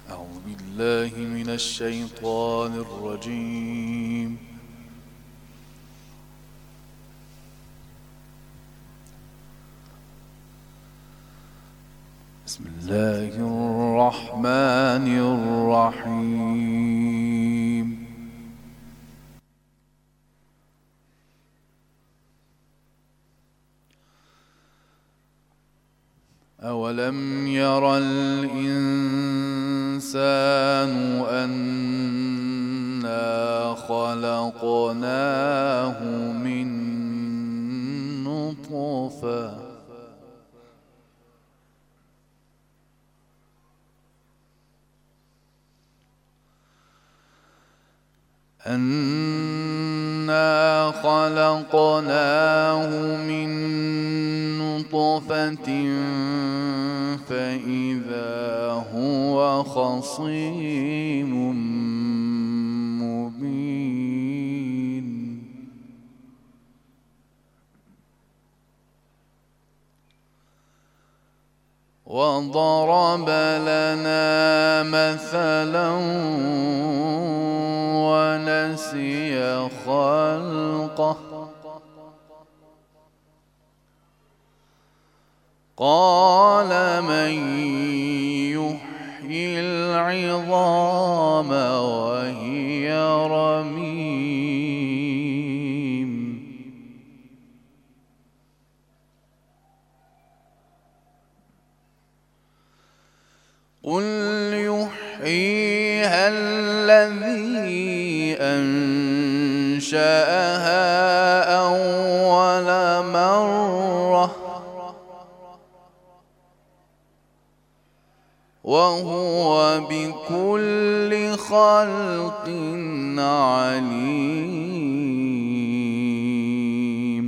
أعوذ بالله من الشيطان الرجيم. بسم الله الرحمن الرحيم. أولم ير الإنسان أنا خلقناه من نطفة فإذا هو خصيم مبين. وضرب لنا مثلا ونسي خلقه قال من يحيي العظام وهي رميم. قل يحييها الذي أنشأها أول مرة وهو بكل خلق عليم.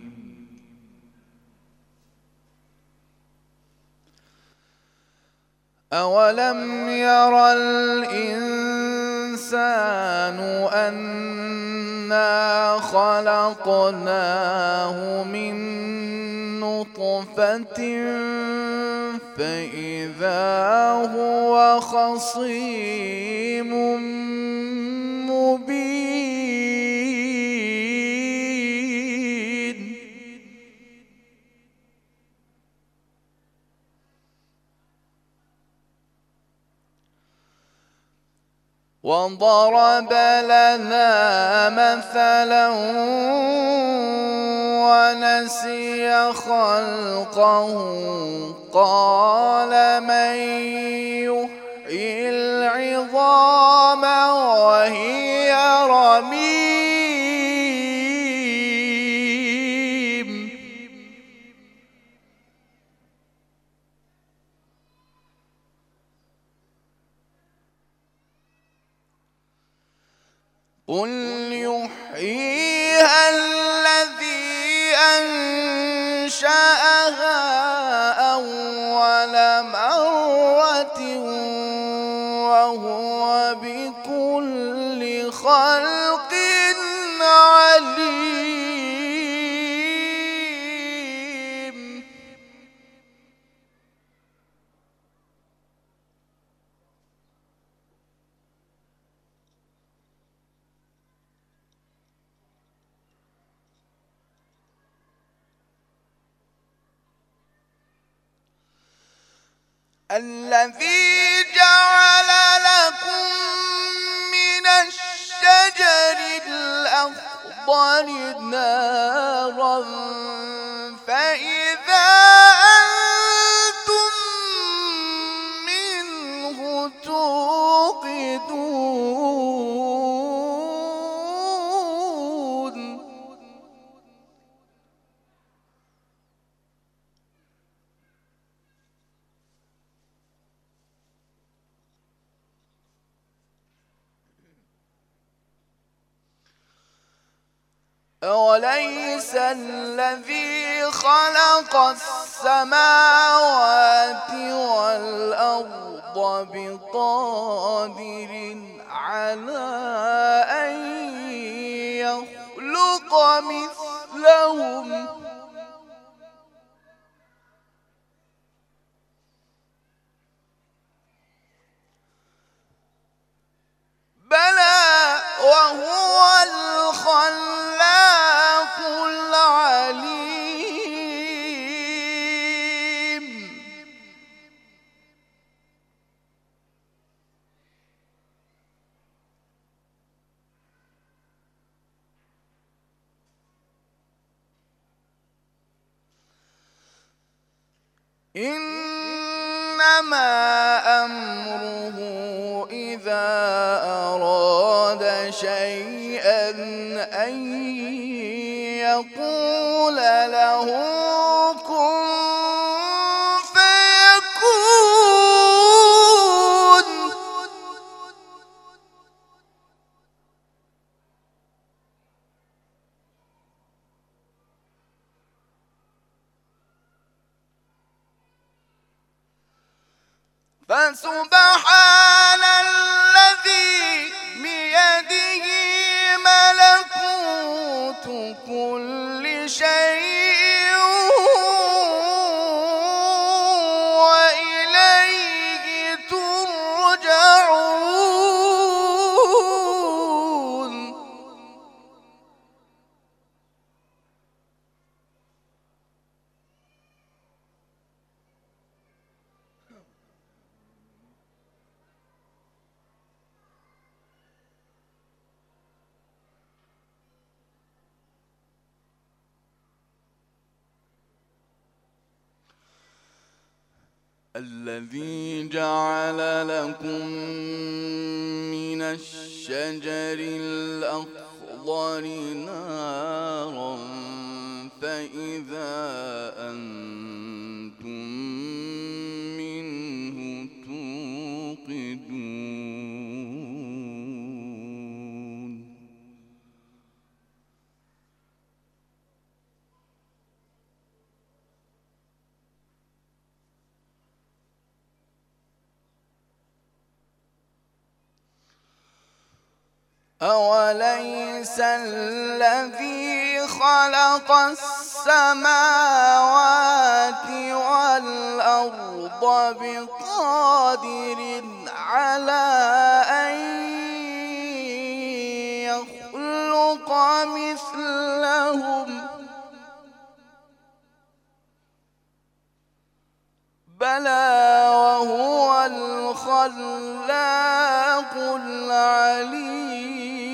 أولم ير الإنسان أنا خلقناه من نطفة فإذا هو خصيم مبين. وضرب لنا مثلا ونسي خلقه قال من يحيي العظام وهي رميم. قل يحييها الذي أنشأها أول مرة وهو بكل خلق عليم. الذي جعل لكم من الشجر الأخضر نارا فإذا أنتم منه توقدون. أوليس الذي خلق السماوات والأرض بقادر على أن يخلق مثلهم إنما أمره إذا أراد شيئا أن يقول له كن فيكون. فسبحان الذي بيده ملكوت كل شيء وإليه ترجعون. الذي جعل لكم من الشجر الأخضر نارا فإذا أنتم منه توقدون. أوليس الذي خلق السماوات والأرض بقادر على أن يخلق مثلهم؟ بلى وهو الخلاق العليم.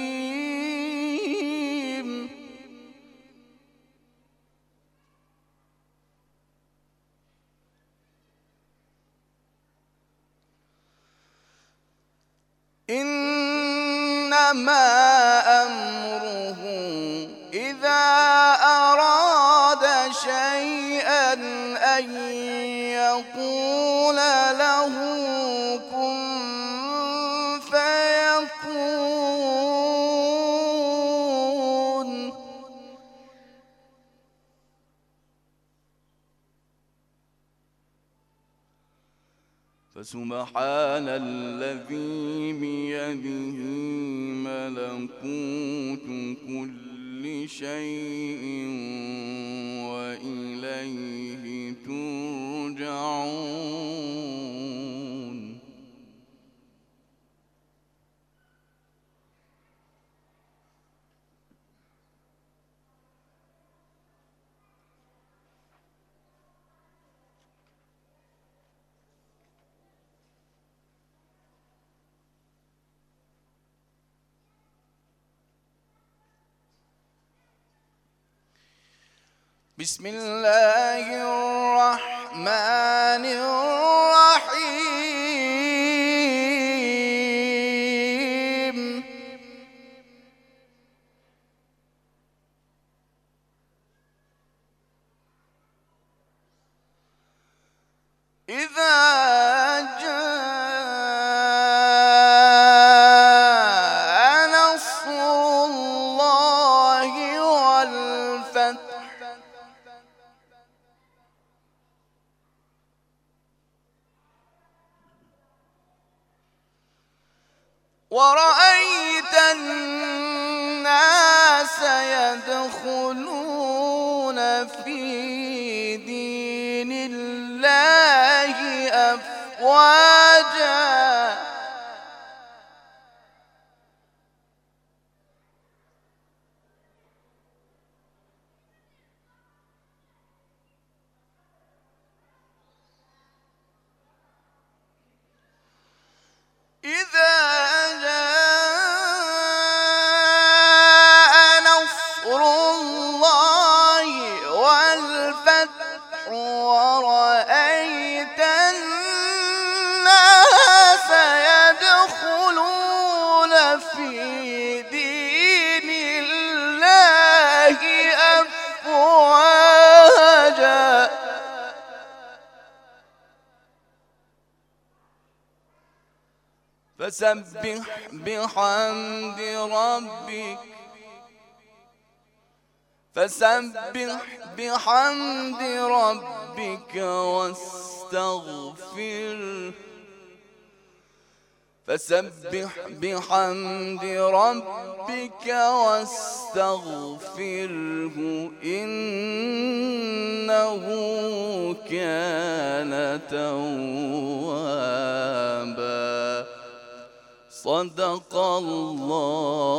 إنما أمره إذا أراد شيئا أن يقول له كن فيكون. فسبحان الذي بيده ملكوت كل شيء وإليه ترجعون. بسم الله الرحمن الرحيم. إذا جاء نصر الله والفتح ورأيت الناس يدخلون في دين الله أفواجا إذا جاء فسبح بحمد ربك واستغفره فسبح بحمد ربك واستغفره إنه كان توابا. صدق الله